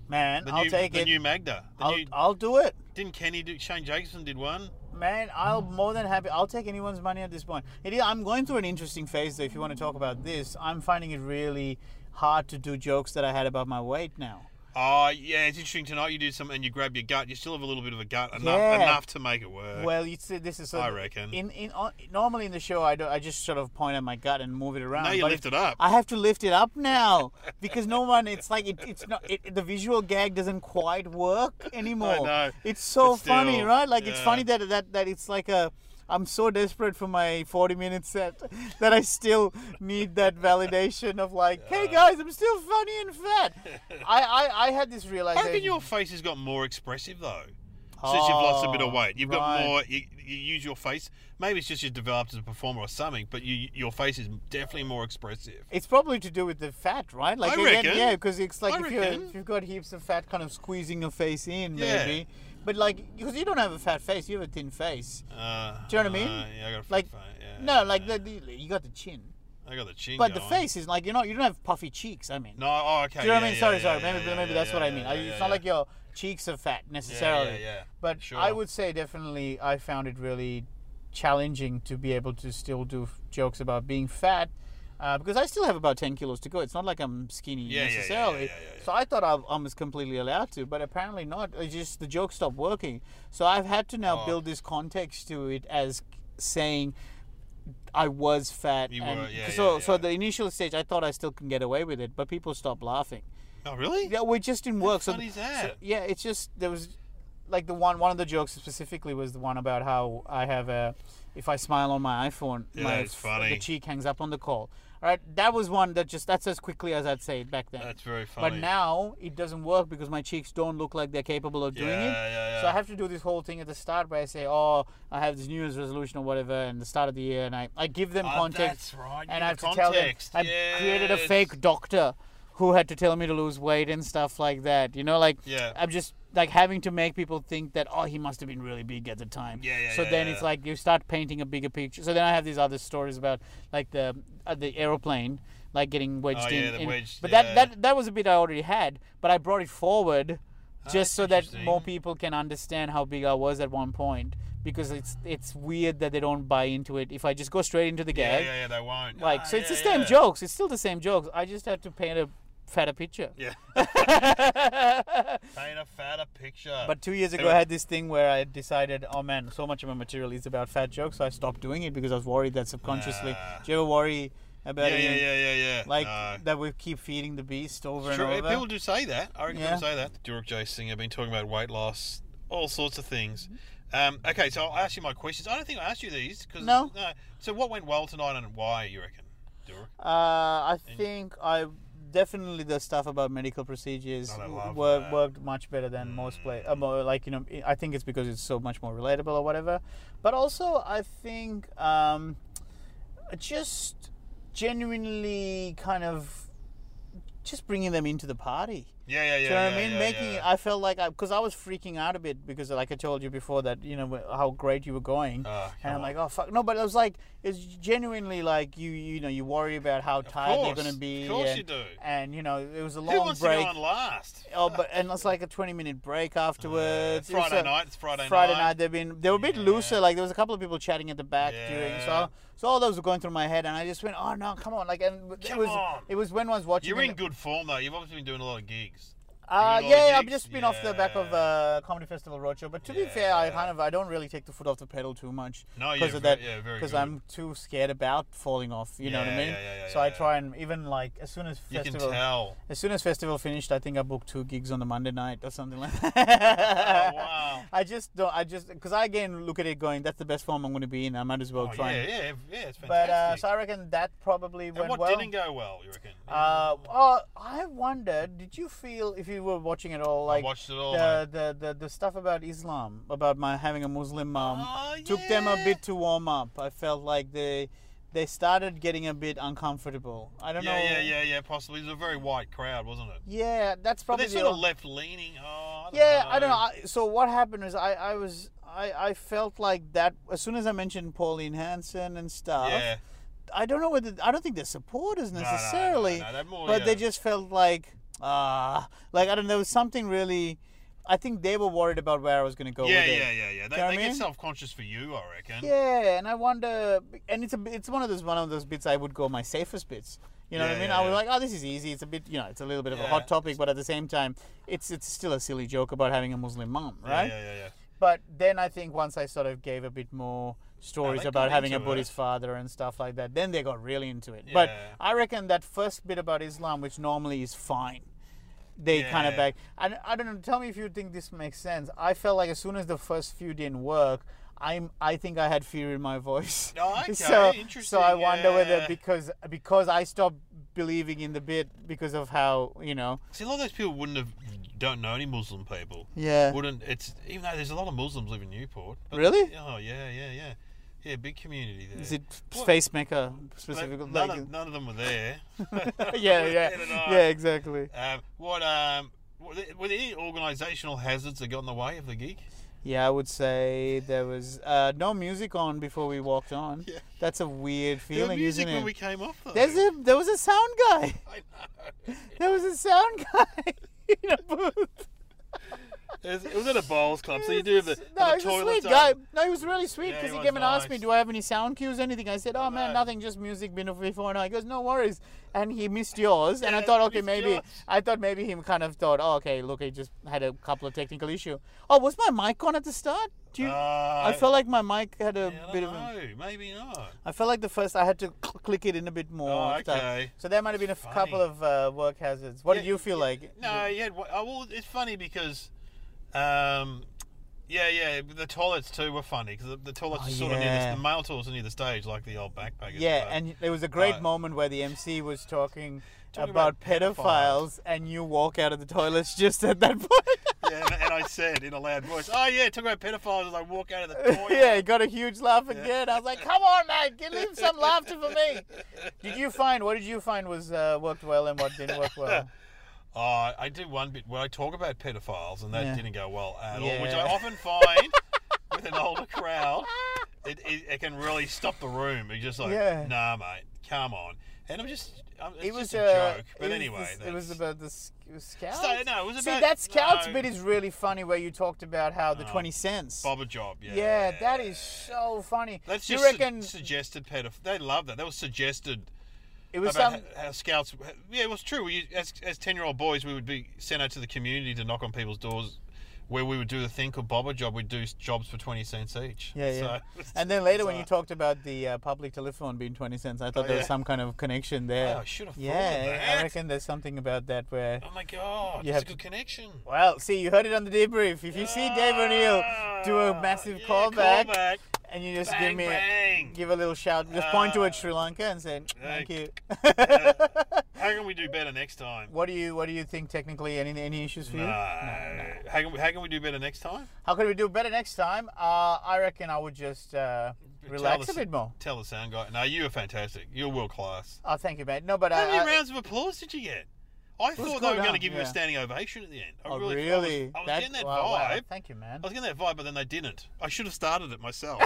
Man,
The
I'll
new,
take
the
it.
new Magda. The
I'll,
new,
I'll do it.
didn't Kenny do? Shane Jacobson did one.
Man, I'll more than happy. I'll take anyone's money at this point. It, is- I'm going through an interesting phase, though. If you want to talk about this, I'm finding it really hard to do jokes that I had about my weight now.
Oh, yeah, it's interesting. Tonight you did some and you grab your gut. You still have a little bit of a gut, enough
Yeah.
enough to make it work.
Well, you see, this is. So
I reckon.
In in on, normally in the show, I do, I just sort of point at my gut and move it around.
Now you
but
lift it up.
I have to lift it up now because no one. It's like it, it's not. It, the visual gag doesn't quite work anymore.
I know.
It's so
But still,
funny, right? Like it's
yeah.
funny that that that it's like a. I'm so desperate for my forty minute set that I still need that validation of like, hey guys, I'm still funny and fat. I, I, I had this
I
realization.
reckon your face has got more expressive though. Since you've lost a bit of weight, you've got
right.
more. You, you use your face. Maybe it's just you've developed as a performer or something. But you, your face is definitely more expressive.
It's probably to do with the fat, right? Like
I
again,
reckon.
yeah, because it's like
I
if, you're,
reckon.
if you've got heaps of fat kind of squeezing your face in,
Yeah.
maybe. But like, because you don't have a fat face, you have a thin face.
Uh,
Do you know what I mean?
uh, yeah, I got a fat
Like,
face. Yeah,
no, like
yeah.
the, the, you got the chin,
I got the chin.
but the
going.
face is like you know you don't have puffy cheeks. I mean,
No, oh, okay.
do you know what
yeah,
I mean?
yeah,
sorry,
yeah,
sorry.
yeah,
maybe
yeah,
maybe
yeah,
that's what
yeah,
I mean.
yeah,
I,
yeah,
it's
yeah.
not like your cheeks are fat necessarily.
Yeah, yeah, yeah.
But
Sure.
I would say definitely I found it really challenging to be able to still do f- jokes about being fat. Uh, because I still have about ten kilos to go. It's not like I'm skinny
Yeah, yeah, yeah,
necessarily.
yeah, yeah, yeah.
So I thought I, I was completely allowed to, but apparently not. It's just the joke stopped working. So I've had to now
Oh.
build this context to it as saying I was fat.
You
and
were, yeah,
so,
yeah,
so
yeah.
the initial stage, I thought I still can get away with it, but people stopped laughing.
Oh, really?
Yeah, we just didn't work. So,
funny is
so
that?
yeah, it's just there was like the one one of the jokes specifically was the one about how I have a if I smile on my iPhone,
Yeah,
my
that's funny.
the cheek hangs up on the call. All right, that was one that just that's as quickly as I'd say it back then.
That's very funny.
But now it doesn't work because my cheeks don't look like they're capable of doing
Yeah,
it.
yeah, yeah.
So I have to do this whole thing at the start where I say, "Oh, I have this New Year's resolution or whatever," and the start of the year, and I, I give them
Oh,
context,
that's right. You
and
give
I have
the
to tell them
context.
I created a
Yes.
fake doctor who had to tell me to lose weight and stuff like that. You know, like
Yeah.
I'm just like having to make people think that oh he must have been really big at the time.
Yeah, yeah,
So
yeah,
then
yeah.
it's like you start painting a bigger picture. So then I have these other stories about like the uh, the aeroplane like getting wedged
Oh,
in.
yeah, the
in-
wedged,
but
yeah.
that that that was a bit I already had, but I brought it forward
Oh,
just
that's
so that
interesting.
more people can understand how big I was at one point. Because it's it's weird that they don't buy into it. If I just go straight into the
Yeah,
gag,
yeah, yeah, they won't.
like
Ah,
so, it's
yeah,
the same
yeah.
jokes. It's still the same jokes. I just have to paint a fatter picture.
Yeah. Paint a fatter picture.
But two years ago,
Anyway.
I had this thing where I decided, oh man, so much of my material is about fat jokes, so I stopped doing it because I was worried that subconsciously.
Ah.
Do you ever worry about
yeah,
it?
yeah, yeah, yeah, yeah.
Like
no.
that we keep feeding the beast over
True,
and over.
people do say that. I reckon
Yeah.
people say that. Durek J. Singer been talking about weight loss, all sorts of things. Um, okay, so I'll ask you my questions. I don't think I asked you these. Cause,
No.
no. So what went well tonight and why, you reckon, Durek?
Uh, I think I definitely the stuff about medical procedures
Oh, I love
wor-
that.
worked much better than most play. Uh, more, like you know, I think it's because it's so much more relatable or whatever. But also, I think um, just genuinely kind of just bringing them into the party.
Yeah, yeah, yeah.
Do you know what
yeah,
I mean?
yeah,
Making
yeah.
I felt like I because I was freaking out a bit because like I told you before that you know how great you were going,
Oh,
and
come
I'm
on.
like oh fuck no, but it was like it's genuinely like you you know you worry about how tired
course,
they're gonna be.
of course
and,
you do.
And you know it was a
Who
long
wants
break.
to go on last?
Oh, but and it's like a twenty minute break afterwards.
Uh, Friday
It was a-
night. It's Friday,
Friday
night.
night they've been they were a bit
Yeah.
looser. Like there was a couple of people chatting at the back during
Yeah.
so so all those were going through my head, and I just went oh no come on like and it
Come
was
on.
it was when I was watching.
You're
it-
in good form though. You've obviously been doing a lot of gigs.
Uh,
You doing a lot
yeah,
of
I've
gigs?
just been off the back of
Yeah.
uh, Comedy Festival Roadshow. But to be fair, I
Yeah.
kind of I don't really take the foot off the pedal too much
No,
because
yeah,
of
ve-
that.
yeah, very
Because
good.
I'm too scared about falling off. You know what I
Yeah,
mean?
yeah, yeah, yeah,
so I
yeah.
try and even like as soon as
You can
festival,
tell.
as soon as festival finished, I think I booked two gigs on the Monday night or something like that.
Oh, wow.
I just don't. I just because I again look at it going, that's the best form I'm going to be in. I might as well
Oh,
try.
yeah,
and-
yeah, yeah. It's fantastic.
But uh, so I reckon that probably
and
went
what
well.
didn't go well? You reckon?
Uh, oh, I wondered, did you feel, if you were watching it all, like
I watched it all.
the,
mate.
the, the, the stuff about Islam, about my having a Muslim mum,
Oh,
took them a
yeah.
bit to warm up. I felt like they they started getting a bit uncomfortable. I don't
Yeah,
know.
yeah, yeah, yeah. Possibly. It was a very white crowd, wasn't it?
Yeah, that's
But
probably
they're
the
sort of
o-
left leaning. Oh, I don't
Yeah,
know.
I don't know. I, so what happened is I, I was I, I felt like that as soon as I mentioned Pauline Hanson and stuff.
Yeah.
I don't know whether I don't think they're supporters
No, no, no,
necessarily,
no, they're more,
but
yeah.
they just felt like ah, like I don't know, there was something really. I think they were worried about where I was going to go
yeah,
with it.
yeah, yeah, yeah. They,
know what
they
I
get
mean?
self-conscious for you, I reckon.
Yeah, and I wonder, and it's a, it's one of those one of those bits I would go my safest bits. You know
Yeah,
what I mean?
yeah,
I was
yeah.
like, oh, this is easy. It's a bit, you know, it's a little bit of a
Yeah.
hot topic, but at the same time, it's it's still a silly joke about having a Muslim mum, right?
Yeah, yeah, yeah, yeah.
But then I think once I sort of gave a bit more stories
they
about
got
having a
into
Buddhist
it.
father and stuff like that, then they got really into it. But
Yeah.
I reckon that first bit about Islam, which normally is fine, they kind of
Yeah.
back. And I don't know. Tell me if you think this makes sense. I felt like as soon as the first few didn't work, I'm. I think I had fear in my voice.
Oh, okay,
so,
interesting,
So I wonder whether
yeah.
because because I stopped believing in the bit because of how you know.
See, a lot of those people wouldn't have, don't know any Muslim people.
Yeah.
Wouldn't, it's, even though there's a lot of Muslims live in Newport. but-
Really?
Oh, yeah, yeah, yeah. Yeah, big community there.
Is it
What?
face maker
They-
specifically?
none,
Like-
of, none of them were there.
yeah, yeah,
Neither did I.
yeah, exactly.
Um, what, um, were there, were there any organisational hazards that got in the way of the gig?
Yeah, I would say there was uh, no music on before we walked on.
Yeah.
That's a weird
There was
feeling,
music
isn't
when
it?
we came off, though.
There's a there was a sound guy.
I know.
There was a sound guy in a booth.
It was, it was at a bowls club, so you do have the,
no,
the
he's a
toilets
sweet guy.
up.
No, he was really sweet
Yeah,
because
he
he
was
came and asked me,
nice.
"Do I have any sound cues, anything?" I said, "Oh man,
no.
nothing, just music been before." And he goes, "No worries." And he missed yours, and I
Yeah,
thought, okay,
missed
maybe
yours.
I thought maybe he kind of thought, "Oh, okay, look, he just had a couple of technical issue." Oh, was my mic on at the start? Do you?
Uh,
I felt like my mic had a
yeah, I
bit
don't
of. A,
know, maybe not.
I felt like the first I had to click it in a bit more.
Oh,
stuff.
okay.
So there might have been a f-
Funny.
couple of uh, work hazards. What did
Yeah,
you feel like?
No, yeah. Oh, well, it's funny because, um, yeah, yeah, the toilets too were funny because the, the toilets
Oh,
are sort of near
yeah.
the, the male toilets are near the stage, like the old backpackers.
Yeah,
club.
and there was a great
Right.
moment where the M C was talking,
Talking
about,
about
pedophiles,
pedophiles.
and you walk out of the toilets just at that point.
yeah, and, and I said in a loud voice, "Oh yeah, talking about pedophiles," as I walk out of the toilet.
Yeah, he got a huge laugh again. I was like, "Come on, man, give him some laughter for me." Did you find what did you find was uh, worked well and what didn't work well?
Oh, I do one bit where I talk about pedophiles, and that
Yeah.
didn't go well at all, which
Yeah.
I often find with an older crowd. It, it, it can really stop the room. You're just like,
Yeah.
nah, mate, come on. And I'm just, I'm, it's
It was
just a
uh,
joke. But
it was
anyway,
this- it was
that's-
about the s- scouts.
So, no, it was
See,
about-
that scouts
no.
bit is really funny, where you talked about how the
Oh,
twenty cents.
Bob a job, yeah.
Yeah, that is so funny.
That's
Do you
just su-
reckon
suggested pedophilia. They love that. That was suggested
it was
about
some?
how, how scouts. Yeah, it was true. We, as as ten year old boys, we would be sent out to the community to knock on people's doors, where we would do the thing called Bob a job. We'd do jobs for twenty cents each.
Yeah, yeah.
So,
And then later when you
bizarre.
talked about the uh, public telephone being twenty cents, I thought
Oh,
there was
yeah.
some kind of connection there.
Oh, I should have thought
yeah,
of that.
I reckon there's something about that where.
Oh my god,
You
that's
have
a good connection.
Well, see, you heard it on the debrief. If you see Dave O'Neill do a massive
yeah,
callback,
callback.
and you just
Bang,
give me
bang.
A, give a little shout, just point to
Ah.
it, Sri Lanka, and say thank you.
How can we do better next time?
What do you What do you think technically? Any any issues for
No.
you?
How can, we, how can we do better next time?
How can we do better next time? Uh, I reckon I would just uh, relax
Tell
a
the-
bit more.
Tell the sound guy. No, you were fantastic. You're world class.
Oh, thank you, mate. No, but
How
I,
many
I,
rounds of applause did you get? I thought they
good,
were going
huh?
to give you
Yeah.
a standing ovation at the end. I
oh
really?
really?
I was, I was
That-
getting that
wow,
vibe.
wow. Thank you, man.
I was getting that vibe, but then they didn't. I should have started it myself.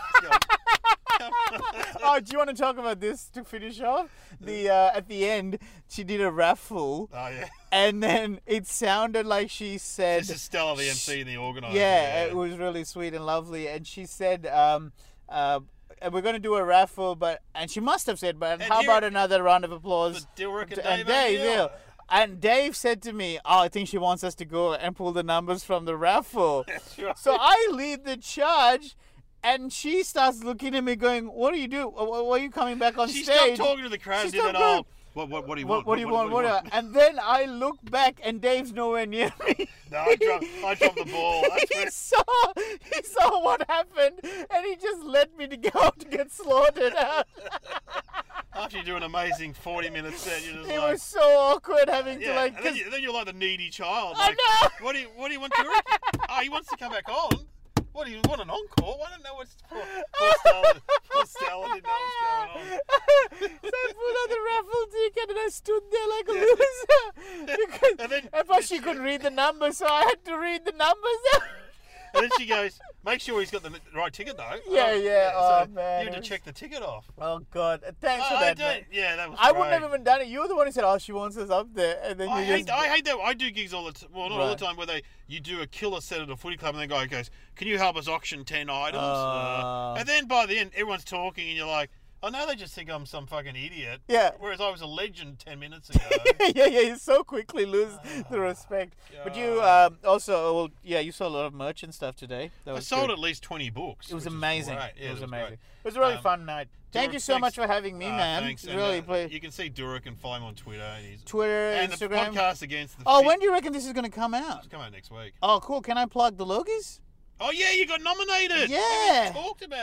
Oh, do you want to talk about this to finish off? The uh, at the end, she did a raffle,
Oh yeah.
and then it sounded like she said,
This is Stella, the M C and the organizer.
yeah, it was really sweet and lovely. And she said, um, uh, "We're going to do a raffle, but," and she must have said, "But
And
how
here-
about another round of applause?"
The Dilrick and
and
Dave
Dave,
O'Neill.
yeah. And Dave said to me, "Oh, I think she wants us to go and pull the numbers from the raffle."
That's right.
So I lead the charge, and she starts looking at me, going, "What do you do? Why why are you coming back on
She
stage?"
stopped talking to the crowd
She
and did
stopped
that
going,
old. What, what, what do you
What,
want?
what do you want? What,
do
do I-" And then I look back, and Dave's nowhere near me.
No, I dropped, I dropped the ball. That's
he
where,
saw, he saw what happened, and he just let me to go to get slaughtered out.
after you do an amazing forty minute set, you're just
It
like.
was so awkward having to
yeah,
like.
and then,
'cause-
you, then you're like the needy child.
I
Like,
know.
What do you What do you want, Dilrick? Oh, he wants to come back on. What do you want, an encore? I don't know what's. Poor, poor Stella, poor Stella didn't know what's going on.
So I pulled out the raffle ticket and I stood there like a loser. Because,
And then-
and plus she couldn't read the numbers, so I had to read the numbers out.
And then she goes, make sure he's got the right ticket though.
Yeah, yeah. Oh,
so
man,
you had
it
to
was-
check the ticket off.
Oh God! Thanks
Oh,
for
I
that.
don't-
mate.
yeah, that was
I
great.
wouldn't have even done it. You were the one who said, "Oh, she wants us up there," and then
I
you
hate,
just.
I hate that. I do gigs all the time. Well, not all
Right.
the time, where they you do a killer set at a footy club, and the guy goes, "Can you help us auction ten items?"
Oh.
Uh, and then by the end, everyone's talking, and you're like, "Oh, now they just think I'm some fucking idiot."
Yeah.
Whereas I was a legend ten minutes ago.
yeah, yeah, you so quickly lose the respect. But you um, also, well, yeah, you saw a lot of merch and stuff today. That
I
was
sold
good.
at least twenty books.
It was
which is
amazing.
great. Yeah,
it was amazing.
great.
It was a really
Um,
fun night. Thank
Durek,
you so much
thanks.
for having me,
Uh,
man.
Thanks.
It's
And,
really
uh,
play
you can see Durek and follow him on Twitter. And, he's,
Twitter,
and
Instagram.
the podcast against the.
Oh,
Fit-
when do you reckon this is going to come out?
It's come out next week.
Oh, cool. Can I plug the Logies?
Oh yeah, you got nominated. We
Yeah.
haven't talked about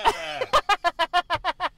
that.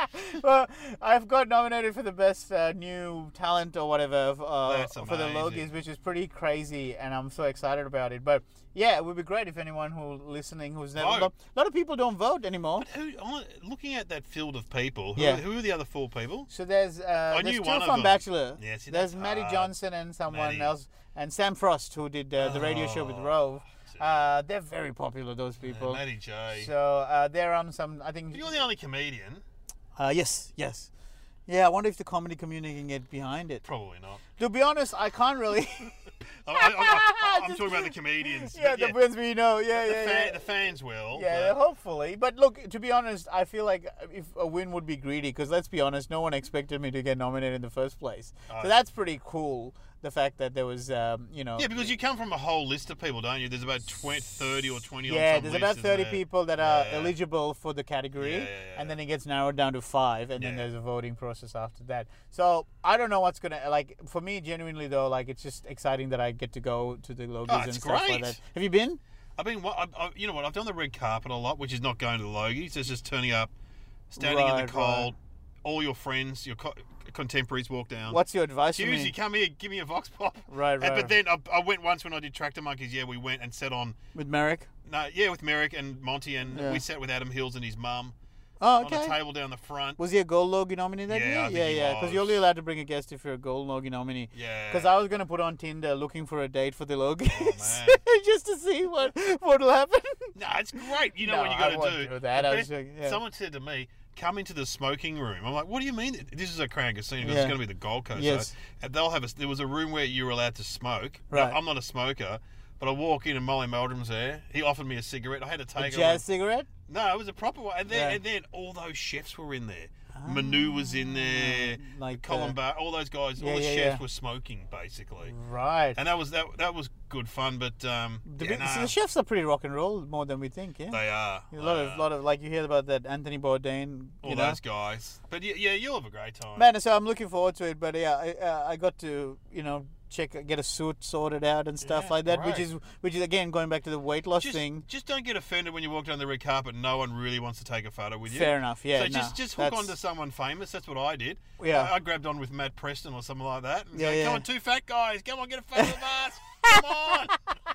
Well, I've got nominated for the best uh, new talent or whatever uh,
That's
for the
amazing.
Logies, which is pretty crazy, and I'm so excited about it. But yeah, it would be great if anyone who's listening who's never.
Vote.
A lot of people don't vote anymore.
But who? hon- Looking at that field of people, who,
Yeah.
who are the other four people?
So there's uh,
I
there's
knew
two
one of
from
them.
Bachelor.
Yeah, see,
there's
that's
Maddie
hard.
Johnson and someone
Maddie.
else, and Sam Frost who did uh, the radio show with
Oh,
Rove.
see.
Uh, they're very popular, those
Yeah,
people.
Matty J.
So uh, they're on some. I think.
You're the only comedian.
Uh, yes, yes. Yeah, I wonder if the comedy community can get behind it.
Probably not.
To be honest, I can't really.
I, I, I, I'm talking about the comedians.
yeah,
but
the ones we know. Yeah,
the,
yeah,
fan,
yeah.
the fans will.
Yeah,
but-
hopefully. But look, to be honest, I feel like if a win would be greedy, because let's be honest, no one expected me to get nominated in the first place.
Oh.
So that's pretty cool. The fact that there was, um, you know.
Yeah, because you come from a whole list of people, don't you? There's about twenty, thirty or twenty.
Yeah,
on some
there's
list,
about
isn't
thirty
there?
people that are
Yeah, yeah.
eligible for the category,
Yeah, yeah, yeah,
and then
yeah.
it gets narrowed down to five, and then
Yeah.
there's a voting process after that. So I don't know what's gonna like for me. Genuinely though, like it's just exciting that I get to go to the Logies
Oh,
and
it's
stuff like
great.
that. Have you been?
I've been, I, I, you know what? I've done the red carpet a lot, which is not going to the Logies. It's just turning up, standing in
Right,
the cold. All your friends, your co- contemporaries walk down.
What's your advice to
Hughes,
me?
you come here, give me a vox pop.
Right,
And-
right.
But then I, I went once when I did Tractor Monkeys. Yeah, we went and sat on.
With Merrick?
No, yeah, with Merrick and Monty, and
Yeah.
we sat with Adam Hills and his mum
Oh,
on a
okay.
table down the front.
Was he a Gold Logie nominee that
Yeah,
year?
I think
yeah,
he
yeah. Because
was.
you're only allowed to bring a guest if you're a Gold Logie nominee.
Yeah.
Because I was gonna put on Tinder looking for a date for the Logies,
Oh, man.
just to see what what'll happen.
No, it's great. You know
No,
what you
I
got to
won't
do.
do that.
The
I
best-
was like, yeah.
Someone said to me, "Come into the smoking room." I'm like, "What do you mean? This is a Crown Casino. 'Cause
Yeah.
It's going to be the Gold Coast."
Yes.
So, and they'll have a. There was a room where you were allowed to smoke. Now,
Right.
I'm not a smoker, but I walk in and Molly Meldrum's there. He offered me a cigarette. I had to
A
take it.
jazz cigarette?
No, it was a proper one. And then,
Yeah.
and then all those chefs were in there. Manu was in there.
like,
Colin
uh,
Bar, all those guys, all
yeah,
the
yeah,
chefs
yeah.
were smoking basically.
Right.
And that was that. That was good fun. But um,
The,
yeah,
big-
nah,
so the chefs are pretty rock and roll more than we think, yeah.
they are
a lot
they
of,
are.
lot of like you hear about that Anthony Bourdain,
all
you know.
those guys. But yeah, yeah, you'll have a great time.
Man, so I'm looking forward to it. But yeah, I, uh, I got to you know check get a suit sorted out and stuff
Yeah,
like that, which
great.
is which is again going back to the weight loss
just,
thing.
just don't get offended when you walk down the red carpet and no one really wants to take a photo with you.
Fair enough, yeah.
so
no,
just just hook
that's-
onto someone famous. That's what I did.
Yeah.
I, I grabbed on with Matt Preston or something like that. And
Yeah,
go,
yeah.
Come on, two fat guys. Come on, get a photo of us. Come on.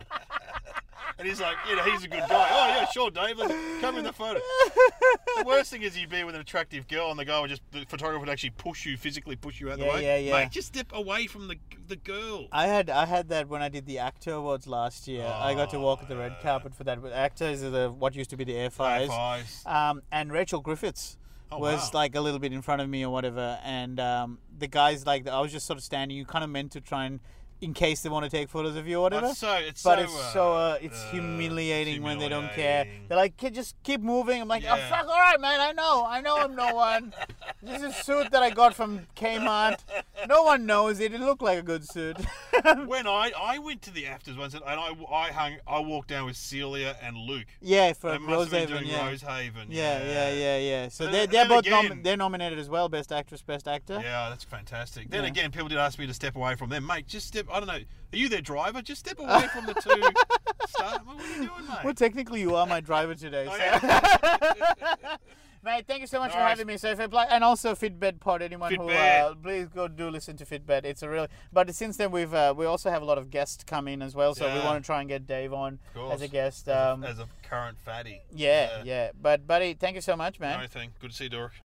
And he's like, you know, he's a good guy. Oh yeah, sure, Dave. Let's come in the photo. The worst thing is you'd be with an attractive girl and the guy would just, the photographer would actually push you, physically push you out the
Yeah,
way.
yeah, yeah.
Mate, just step away from the the girl.
I had I had that when I did the Actor Awards last year. I got to walk the red
Oh,
carpet for that. But Actor is the what used to be the Air
High
Fives.
fives.
Um, and Rachel Griffiths
Oh,
was
wow.
like a little bit in front of me or whatever. And um, the guys like I was just sort of standing. You kind of meant to try and in case they want to take photos of you or whatever.
It's so, it's
but
so,
it's so uh, it's
uh,
humiliating when they don't care.
humiliating.
They're like, "Kid, just keep moving." I'm like, "Oh
Yeah.
fuck, all right, man. I know, I know, I'm no one. This is a suit that I got from Kmart. No one knows it. It looked like a good suit."
When I, I went to the afters once and I, I hung I walked down with Celia and Luke.
Yeah, for
They must have been
Rosehaven.
doing
Yeah.
Rosehaven.
yeah, yeah, yeah, yeah. So
And
they're
then-
they're
then
both nom-
again-
they're nominated as well, best actress, best actor.
Yeah, that's fantastic. Then
Yeah.
again, people did ask me to step away from them, mate. Just step. I don't know. Are you their driver? Just step away from the two. Start. What are you doing, mate?
Well, technically, you are my driver today.
Oh,
so-
yeah.
Mate, thank you so much
No
for
worries.
having me. So if I play, and also Fitbed Pod, anyone who
Fitbed.
uh, please go do listen to Fitbed. It's a really. But since then we've uh, we also have a lot of guests come in as well. So we
Yeah.
want to try and get Dave on
Of course.
as a guest.
As a-
Um,
as a current fatty.
yeah, yeah. But buddy, thank you so much, man.
No thing. Good to see you, Dork.